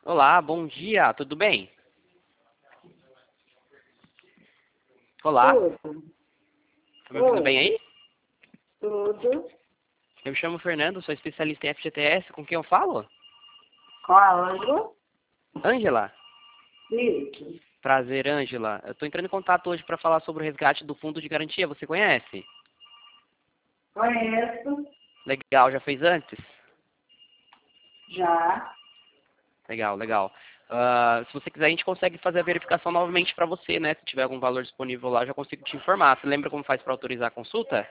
Olá, bom dia, tudo bem? Olá, Tudo. tá me ouvindo Oi, bem aí? tudo. Eu me chamo Fernando, sou especialista em FGTS, com quem eu falo? Com a Ângela? Ângela, Isso. prazer, Ângela. Eu tô entrando em contato hoje para falar sobre o resgate do fundo de garantia, você conhece? Conheço. Legal, já fez antes? Já. Legal, legal. Se você quiser, a gente consegue fazer a verificação novamente para você, né? Se tiver algum valor disponível lá, eu já consigo te informar. Você lembra como faz para autorizar a consulta?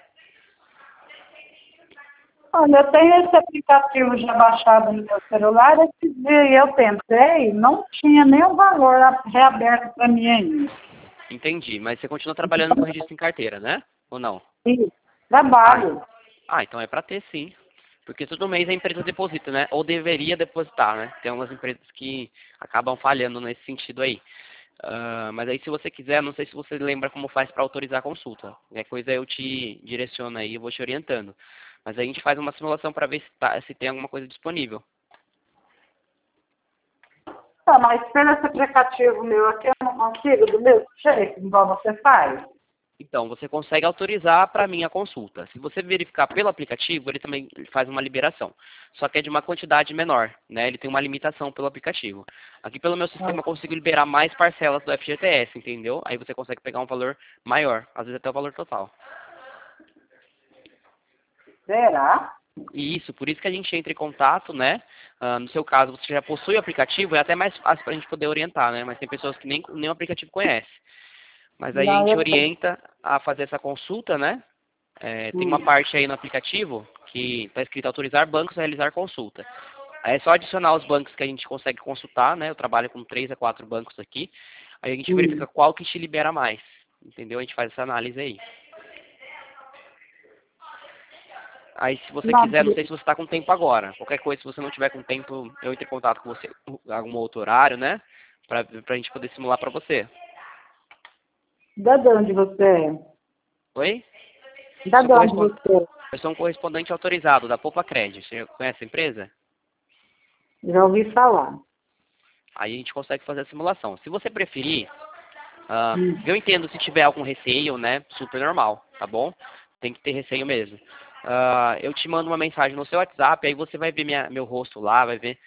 Olha, eu tenho esse aplicativo já baixado no meu celular. Esse dia eu tentei, não tinha nenhum valor reaberto para mim ainda. Entendi, mas você continua trabalhando com registro em carteira, né? Ou não? Isso. Ah, Trabalho. então é para ter sim. Porque todo mês a empresa deposita, né? Ou deveria depositar, né? Tem algumas empresas que acabam falhando nesse sentido aí. Mas aí se você quiser, não sei se você lembra como faz para autorizar a consulta. Qualquer coisa eu te direciono aí, eu vou te orientando. Mas aí a gente faz uma simulação para ver se tem alguma coisa disponível. Tá, mas pelo esse aplicativo meu aqui, eu não consigo do mesmo jeito, igual você faz. Então, você consegue autorizar para mim a consulta. Se você verificar pelo aplicativo, ele também faz uma liberação. Só que é de uma quantidade menor, né? Ele tem uma limitação pelo aplicativo. Aqui pelo meu sistema eu consigo liberar mais parcelas do FGTS, entendeu? Aí você consegue pegar um valor maior, às vezes até o valor total. Será? E isso, por isso que a gente entra em contato, né? No seu caso, você já possui o aplicativo, é até mais fácil para a gente poder orientar, né? Mas tem pessoas que nem o aplicativo conhecem. Mas aí a Não, gente eu tenho. orienta a fazer essa consulta, né? Tem uma parte aí no aplicativo que está escrito autorizar bancos a realizar consulta. Aí é só adicionar os bancos que a gente consegue consultar, né? Eu trabalho com 3 a 4 bancos aqui. Aí a gente verifica qual que te libera mais. Entendeu? A gente faz essa análise aí. Aí se você Não, quiser, não sei se você está com tempo agora. Qualquer coisa, se você não tiver com tempo, eu entro em contato com você algum outro horário, né? Pra gente poder simular pra você. de onde você é? Oi? Da Sou de onde correspondente. você é? Eu sou um correspondente autorizado da Poupa Cred. Você conhece a empresa? Já ouvi falar. Aí a gente consegue fazer a simulação. Se você preferir, Hum. eu entendo se tiver algum receio, né? Super normal, tá bom? Tem que ter receio mesmo. Eu te mando uma mensagem no seu WhatsApp, aí você vai ver meu rosto lá, vai ver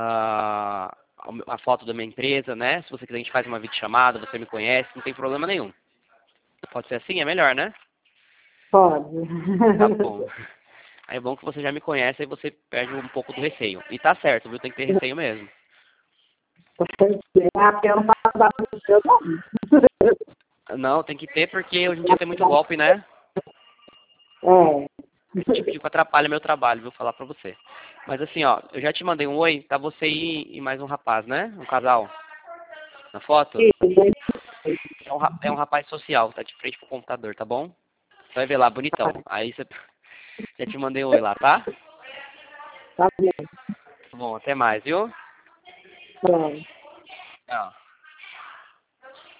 a foto da minha empresa, né? Se você quiser, a gente faz uma videochamada, você me conhece, não tem problema nenhum. Pode ser assim? É melhor, né? Pode. Tá bom. Aí é bom que você já me conhece, aí você perde um pouco do receio. E tá certo, viu? Tem que ter receio mesmo. Ah, porque eu não faço barulho no seu nome. Não, tem que ter porque hoje em dia tem muito golpe, né? É. Esse tipo de atrapalha meu trabalho, vou falar pra você. Mas assim, ó, eu já te mandei um oi, tá você e mais um rapaz, né? Um casal, na foto. É um rapaz social, tá de frente pro computador, tá bom? Você vai ver lá, bonitão. Aí você já te mandei um oi lá, tá? Tá bem. Bom, até mais, viu? Pronto. Tchau.